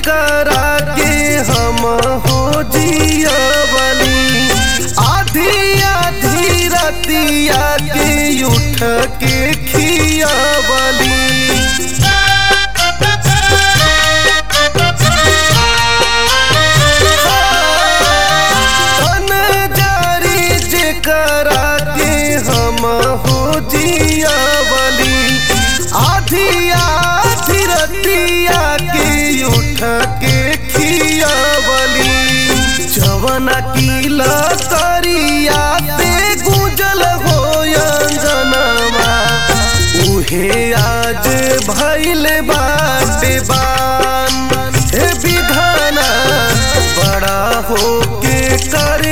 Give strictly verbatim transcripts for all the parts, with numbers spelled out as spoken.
जेकरा के हम हो जियवली आधी आधी रतिया के उठ के खियवली जेकरा के हम हो जियवली आधी आधी रतिया के उठ के खियवली जवना की लकड़िया पे गुजल हो अंजनमा उहे आज भइल बाटे बान हे विधाना बड़ा हो के करे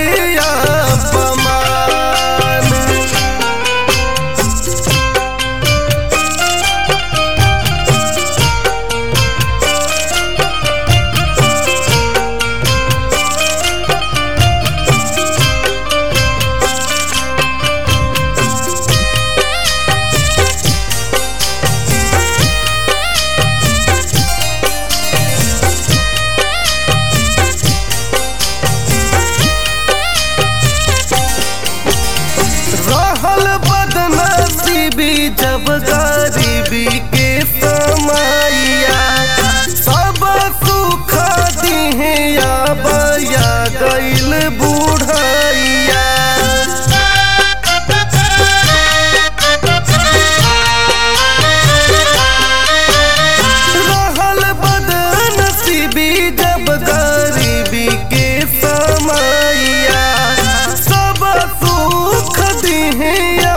जब गरीबी के समैया सब सुख दिहे बया गइल बुढ़ैया रहल बदनसीबी जब गरीबी के समैया सब सुख दिहे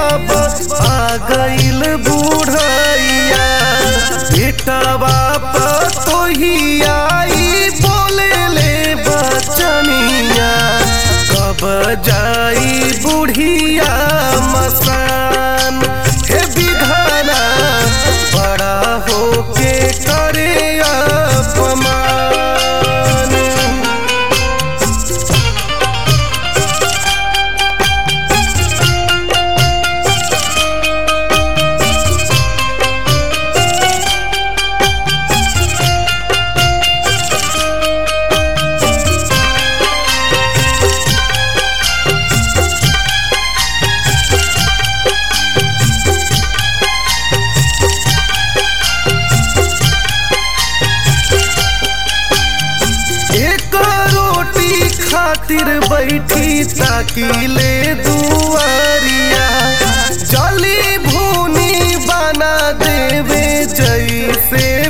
गइल बुढ़ैया बेटा बाप तो ही आई बोले ले बचनिया कब जाई बुढ़िया मसान हे विधाना बड़ा हो के करे अपमान खातिर बैठी ताकिले दुआरिया जली भूनी बना देवे जैसे